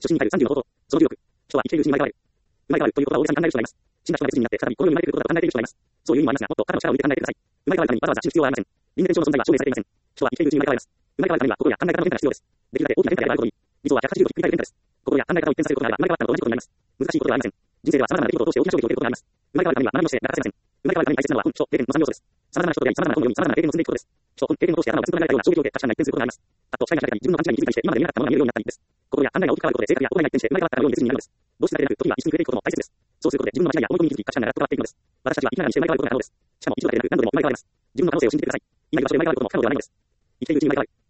初心に入る30の法と、その重力。人は生きているうちに生まれ変わる。生まれ変わるということは大げさに考える人がいます。死んだ人が無実になって再びこの世に生まれてくることだと考えている人がいます。そういう意味もありますが、もっと肩の力を入れて考えてください。生まれ変わるためにわざわざ死ぬ必要はありません。輪廻転生の存在は証明されていません。人は生きているうちに生まれ変わります。生まれ変わるためには心や考え方の変化が必要です。できるだけ大きな変化であることに、理想は180度ひっくり返る変化です。心や考え方を一変させることがあれば、生まれ変わったのと同じことになります。難しいことではありません。人生では様々な出来事を通して大きな衝撃を受けることがあります。生まれ変わるためには学びをして流せません。生まれ変わるために大切なのは本気と経験の3要素です。様々な人と出会い、様々な本を読み、様々な経験を積んでいくことです。人、本、経験を通して頭をガツンと考えたような衝撃を受け、確かな一転することがあります。あと、視界が開いたり、自分の勘違いに気づいたりして、今まで見えなかったものが見えるようになったりです。心や考えが大きく変わることで、性格や行いが一転して生まれ変わったかのように別に見えるのです。どうしてだけでなく、時には一緒に触れていくことも大切です。そうすることで、自分の間違いや思い込みに気づき、価値観がガラッと変わっていくのです。私たちは生きながらにして生まれ変わることが可能です。しかも一度だけでなく、何度でも生まれ変わります。自分の可能性を信じてください。今いる場所で生まれ変わることも不可能ではないのです。生きているうちに生まれ変わる。